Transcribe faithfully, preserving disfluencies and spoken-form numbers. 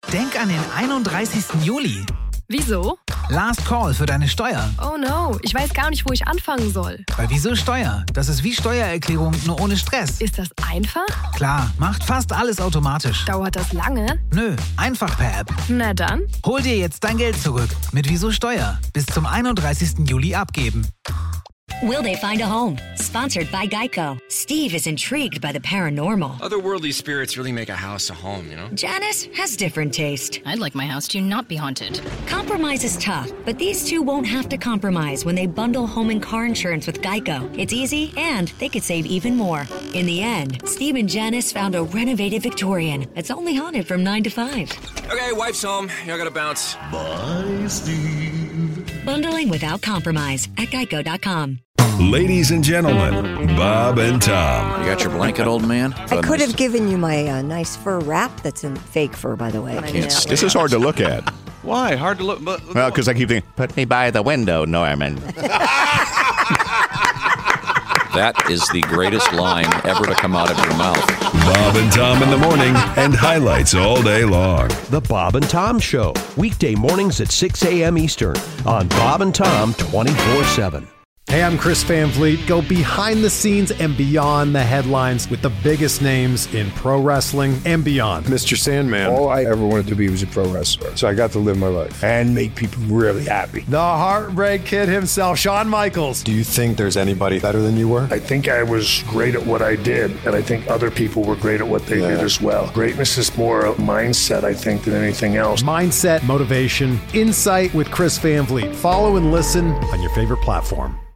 Denk an den einunddreißigsten Juli. Wieso? Last Call für deine Steuer. Oh no, ich weiß gar nicht, wo ich anfangen soll. Bei Wieso Steuer? Das ist wie Steuererklärung, nur ohne Stress. Ist das einfach? Klar, macht fast alles automatisch. Dauert das lange? Nö, einfach per App. Na dann. Hol dir jetzt dein Geld zurück mit Wieso Steuer. Bis zum einunddreißigsten Juli abgeben. Will they find a home? Sponsored by Geico. Steve is intrigued by the paranormal. Otherworldly spirits really make a house a home, you know? Janice has different taste. I'd like my house to not be haunted. Compromise is tough, but these two won't have to compromise when they bundle home and car insurance with Geico. It's easy, and they could save even more. In the end, Steve and Janice found a renovated Victorian that's only haunted from nine to five. Okay, wife's home. Y'all gotta bounce. Bye, Steve. Bundling without compromise at geico dot com. Ladies and gentlemen, Bob and Tom. You got your blanket, old man? I could have given you my uh, nice fur wrap that's in fake fur, by the way. It's, This is hard to look at. why? Hard to look. But, Well, because I keep thinking, put me by the window, Norman. that is the greatest line ever to come out of your mouth. Bob and Tom in the morning and highlights all day long. The Bob and Tom Show, weekday mornings at six a.m. Eastern on Bob and Tom twenty-four seven. Hey, I'm Chris Van Vliet. Go behind the scenes and beyond the headlines with the biggest names in pro wrestling and beyond. Mister Sandman. All I ever wanted to be was a pro wrestler. So I got to live my life and make people really happy. The Heartbreak Kid himself, Shawn Michaels. Do you think there's anybody better than you were? I think I was great at what I did, and I think other people were great at what they yeah. did as well. Greatness is more a mindset, I think, than anything else. Mindset, motivation, insight with Chris Van Vliet. Follow and listen on your favorite platform.